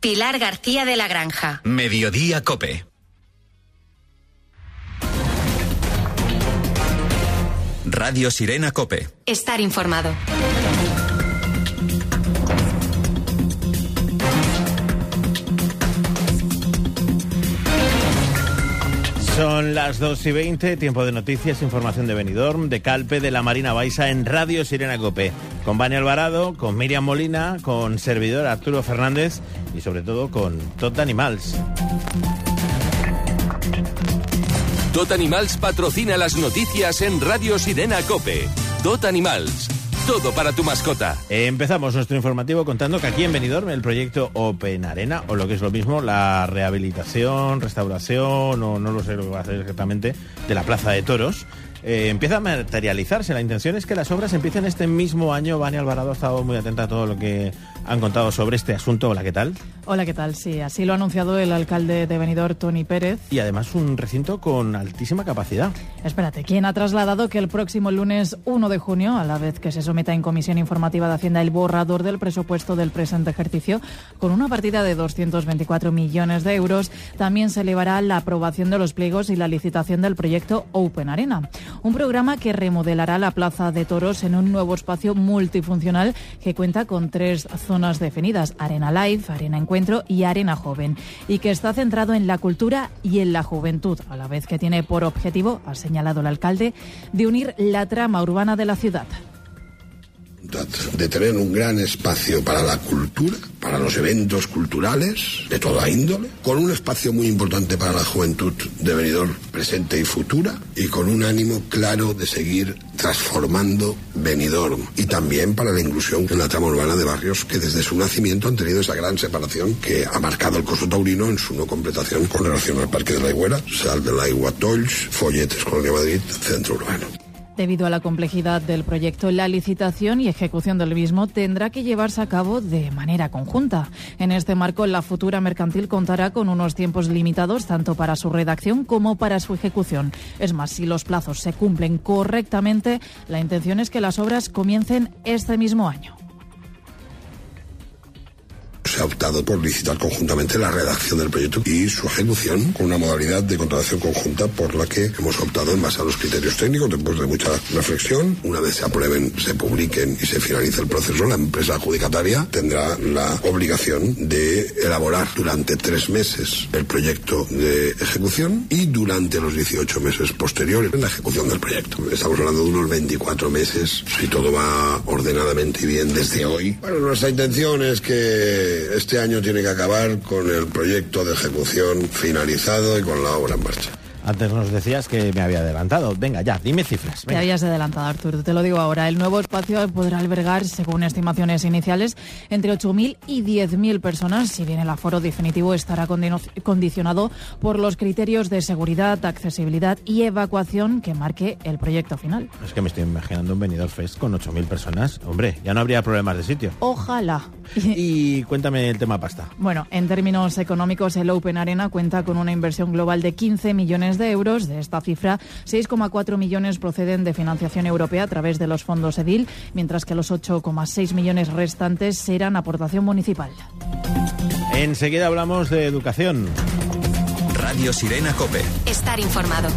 Pilar García de la Granja. Mediodía COPE. Radio Sirena COPE. Estar informado. Son las 2:20, tiempo de noticias, información de Benidorm, de Calpe, de la Marina Baixa en Radio Sirena COPE. Con Vania Alvarado, con Miriam Molina, con servidor Arturo Fernández y sobre todo con Tot Animals. Tot Animals patrocina las noticias en Radio Sirena COPE. Tot Animals. Todo para tu mascota. Empezamos nuestro informativo contando que aquí en Benidorm el proyecto Open Arena, o lo que es lo mismo, la rehabilitación, restauración, o no lo sé lo que va a hacer exactamente, de la Plaza de Toros, empieza a materializarse. La intención es que las obras empiecen este mismo año. Vania Alvarado ha estado muy atenta a todo lo que han contado sobre este asunto. Hola, ¿qué tal? Hola, ¿qué tal? Sí, así lo ha anunciado el alcalde de Benidorm, Toni Pérez. Y además un recinto con altísima capacidad. Espérate, quien ha trasladado que el próximo lunes 1 de junio, a la vez que se someta en Comisión Informativa de Hacienda el borrador del presupuesto del presente ejercicio, con una partida de 224 millones de euros, también se elevará la aprobación de los pliegos y la licitación del proyecto Open Arena. Un programa que remodelará la Plaza de Toros en un nuevo espacio multifuncional que cuenta con 3 zonas definidas: Arena Live, Arena Encuentro y Arena Joven, y que está centrado en la cultura y en la juventud, a la vez que tiene por objetivo, ha señalado el alcalde, de unir la trama urbana de la ciudad. De tener un gran espacio para la cultura, para los eventos culturales de toda índole, con un espacio muy importante para la juventud de Benidorm presente y futura, y con un ánimo claro de seguir transformando Benidorm, y también para la inclusión en la trama urbana de barrios que desde su nacimiento han tenido esa gran separación que ha marcado el Corso Taurino en su no completación con relación al Parque de la Higuera, Sal de la Igua Tolls, Folletes, Colonia Madrid, Centro Urbano. Debido a la complejidad del proyecto, la licitación y ejecución del mismo tendrá que llevarse a cabo de manera conjunta. En este marco, la futura mercantil contará con unos tiempos limitados tanto para su redacción como para su ejecución. Es más, si los plazos se cumplen correctamente, la intención es que las obras comiencen este mismo año. Se ha optado por licitar conjuntamente la redacción del proyecto y su ejecución con una modalidad de contratación conjunta por la que hemos optado en base a los criterios técnicos después de mucha reflexión. Una vez se aprueben, se publiquen y se finalice el proceso, la empresa adjudicataria tendrá la obligación de elaborar durante 3 meses el proyecto de ejecución y durante los 18 meses posteriores la ejecución del proyecto. Estamos hablando de unos 24 meses si todo va ordenadamente y bien desde hoy. Bueno, nuestra intención es que este año tiene que acabar con el proyecto de ejecución finalizado y con la obra en marcha. Antes nos decías que me había adelantado. Venga, ya, dime cifras. Venga. Te habías adelantado, Arturo, te lo digo ahora. El nuevo espacio podrá albergar, según estimaciones iniciales, entre 8.000 y 10.000 personas, si bien el aforo definitivo estará condicionado por los criterios de seguridad, accesibilidad y evacuación que marque el proyecto final. Es que me estoy imaginando un Benidorm Fest con 8.000 personas. Hombre, ya no habría problemas de sitio. Ojalá. Y cuéntame el tema pasta. Bueno, en términos económicos, el Open Arena cuenta con una inversión global de 15 millones de euros. De esta cifra, 6,4 millones proceden de financiación europea a través de los fondos EDIL, mientras que los 8,6 millones restantes serán aportación municipal. Enseguida hablamos de educación. Radio Sirena COPE. Estar informado.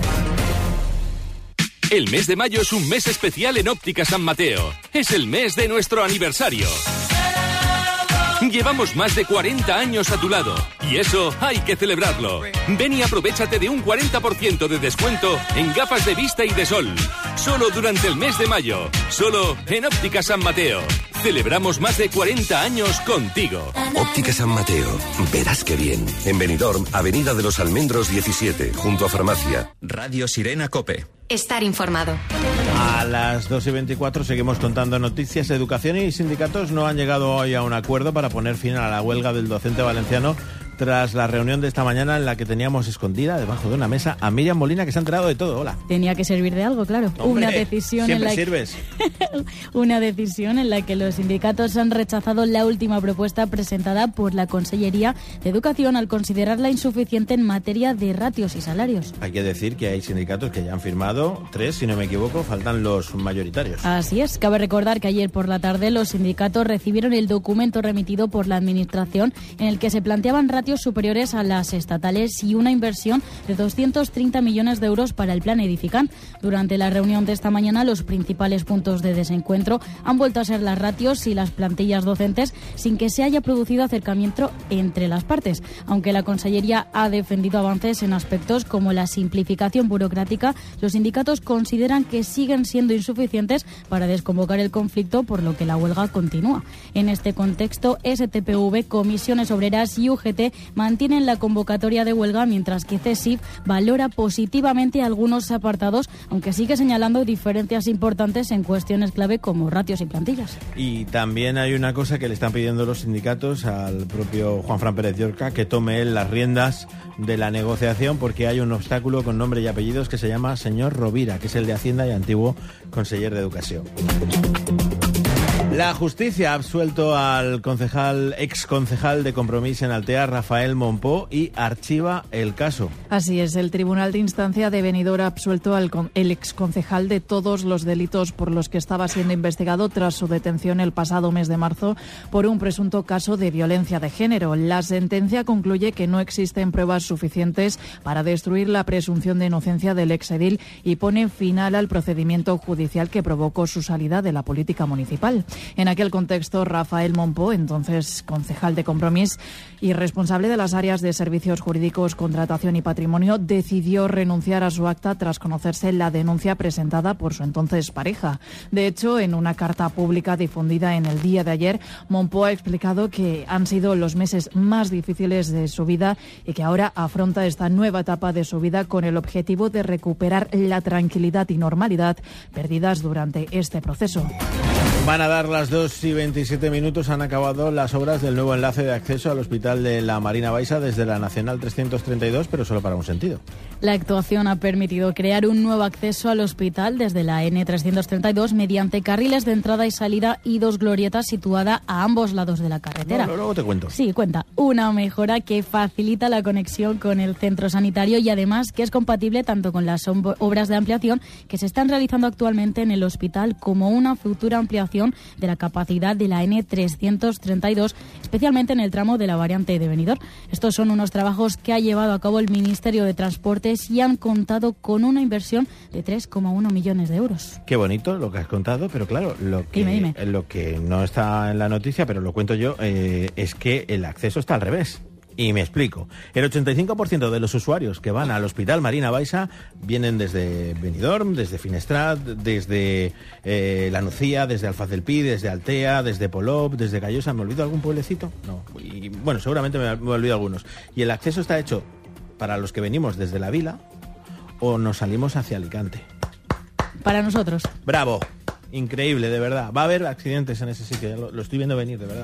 El mes de mayo es un mes especial en Óptica San Mateo. Es el mes de nuestro aniversario. Llevamos más de 40 años a tu lado y eso hay que celebrarlo. Ven y aprovéchate de un 40% de descuento en gafas de vista y de sol. Solo durante el mes de mayo. Solo en Óptica San Mateo. Celebramos más de 40 años contigo. Óptica San Mateo. Verás qué bien. En Benidorm, Avenida de los Almendros 17, junto a Farmacia. Radio Sirena COPE. Estar informado. A las 2:24 seguimos contando noticias. Educación y sindicatos no han llegado hoy a un acuerdo para poner fin a la huelga del docente valenciano tras la reunión de esta mañana en la que teníamos escondida debajo de una mesa a Míriam Molina, que se ha enterado de todo. Hola. Tenía que servir de algo, claro. Hombre, una decisión en la que los sindicatos han rechazado la última propuesta presentada por la Consellería de Educación al considerarla insuficiente en materia de ratios y salarios. Hay que decir que hay sindicatos que ya han firmado, 3, si no me equivoco, faltan los mayoritarios. Así es. Cabe recordar que ayer por la tarde los sindicatos recibieron el documento remitido por la Administración en el que se planteaban ratios superiores a las estatales y una inversión de 230 millones de euros para el plan Edifican. Durante la reunión de esta mañana, los principales puntos de desencuentro han vuelto a ser las ratios y las plantillas docentes, sin que se haya producido acercamiento entre las partes. Aunque la Consellería ha defendido avances en aspectos como la simplificación burocrática, los sindicatos consideran que siguen siendo insuficientes para desconvocar el conflicto, por lo que la huelga continúa. En este contexto, STPV, Comisiones Obreras y UGT mantienen la convocatoria de huelga, mientras que CESIF valora positivamente algunos apartados, aunque sigue señalando diferencias importantes en cuestiones clave como ratios y plantillas. Y también hay una cosa que le están pidiendo los sindicatos al propio Juanfran Pérez Llorca, que tome él las riendas de la negociación, porque hay un obstáculo con nombre y apellidos que se llama señor Rovira, que es el de Hacienda y antiguo conseller de Educación. La justicia ha absuelto al exconcejal de Compromís en Altea, Rafael Monpó, y archiva el caso. Así es, el Tribunal de Instancia de Benidorm ha absuelto al exconcejal de todos los delitos por los que estaba siendo investigado tras su detención el pasado mes de marzo por un presunto caso de violencia de género. La sentencia concluye que no existen pruebas suficientes para destruir la presunción de inocencia del exedil y pone final al procedimiento judicial que provocó su salida de la política municipal. En aquel contexto, Rafael Monpó, entonces concejal de Compromís y responsable de las áreas de servicios jurídicos, contratación y patrimonio, decidió renunciar a su acta tras conocerse la denuncia presentada por su entonces pareja. De hecho, en una carta pública difundida en el día de ayer, Monpó ha explicado que han sido los meses más difíciles de su vida y que ahora afronta esta nueva etapa de su vida con el objetivo de recuperar la tranquilidad y normalidad perdidas durante este proceso. Van a dar las 2:27. Han acabado las obras del nuevo enlace de acceso al Hospital de la Marina Baixa desde la Nacional 332, pero solo para un sentido. La actuación ha permitido crear un nuevo acceso al hospital desde la N332 mediante carriles de entrada y salida y 2 glorietas situadas a ambos lados de la carretera. No, luego te cuento. Sí, cuenta. Una mejora que facilita la conexión con el centro sanitario y además que es compatible tanto con las obras de ampliación que se están realizando actualmente en el hospital como una futura ampliación de la capacidad de la N332, especialmente en el tramo de la variante de Benidorm. Estos son unos trabajos que ha llevado a cabo el Ministerio de Transportes y han contado con una inversión de 3,1 millones de euros. Qué bonito lo que has contado, pero claro, lo que no está en la noticia, pero lo cuento yo, es que el acceso está al revés. Y me explico. El 85% de los usuarios que van al Hospital Marina Baixa vienen desde Benidorm, desde Finestrat, desde La Nucía, desde Alfaz del Pi, desde Altea, desde Polop, desde Callosa. ¿Me olvido algún pueblecito? No. Y, bueno, seguramente me olvido algunos. Y el acceso está hecho para los que venimos desde la Vila o nos salimos hacia Alicante. Para nosotros. ¡Bravo! Increíble, de verdad. Va a haber accidentes en ese sitio, ya lo estoy viendo venir, de verdad.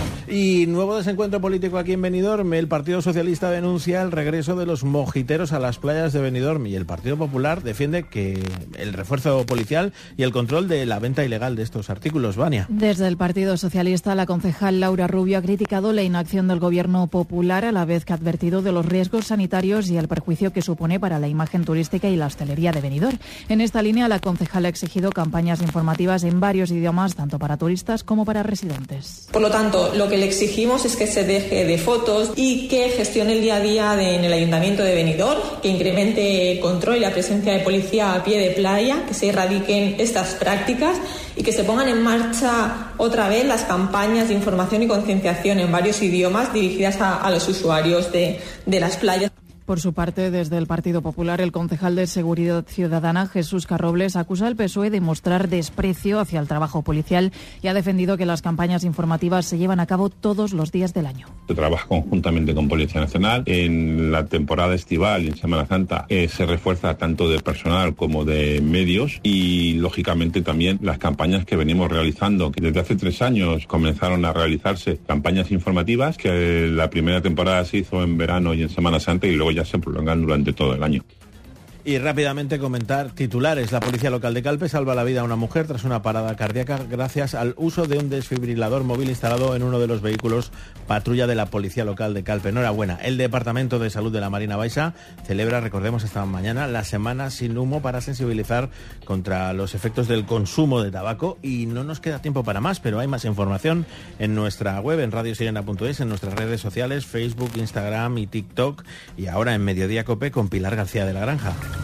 Y nuevo desencuentro político aquí en Benidorm. El Partido Socialista denuncia el regreso de los mojiteros a las playas de Benidorm y el Partido Popular defiende que el refuerzo policial y el control de la venta ilegal de estos artículos. Vania. Desde el Partido Socialista, la concejal Laura Rubio ha criticado la inacción del Gobierno Popular, a la vez que ha advertido de los riesgos sanitarios y el perjuicio que supone para la imagen turística y la hostelería de Benidorm. En esta línea, la concejal ha exigido campañas informativas en varios idiomas, tanto para turistas como para residentes. Por lo tanto, lo que le exigimos es que se deje de fotos y que gestione el día a día en el Ayuntamiento de Benidorm, que incremente el control y la presencia de policía a pie de playa, que se erradiquen estas prácticas y que se pongan en marcha otra vez las campañas de información y concienciación en varios idiomas dirigidas a los usuarios de las playas. Por su parte, desde el Partido Popular, el concejal de Seguridad Ciudadana, Jesús Carrobles, acusa al PSOE de mostrar desprecio hacia el trabajo policial y ha defendido que las campañas informativas se llevan a cabo todos los días del año. Se trabaja conjuntamente con Policía Nacional. En la temporada estival y en Semana Santa se refuerza tanto de personal como de medios y, lógicamente, también las campañas que venimos realizando, que desde hace 3 años comenzaron a realizarse campañas informativas, que la primera temporada se hizo en verano y en Semana Santa y luego ya se prolongan durante todo el año. Y rápidamente comentar titulares. La policía local de Calpe salva la vida a una mujer tras una parada cardíaca gracias al uso de un desfibrilador móvil instalado en uno de los vehículos patrulla de la policía local de Calpe. Enhorabuena. El Departamento de Salud de la Marina Baixa celebra, recordemos, esta mañana la Semana Sin Humo para sensibilizar contra los efectos del consumo de tabaco. Y no nos queda tiempo para más, pero hay más información en nuestra web, en radiosirena.es, en nuestras redes sociales, Facebook, Instagram y TikTok. Y ahora en Mediodía Cope con Pilar García de la Granja.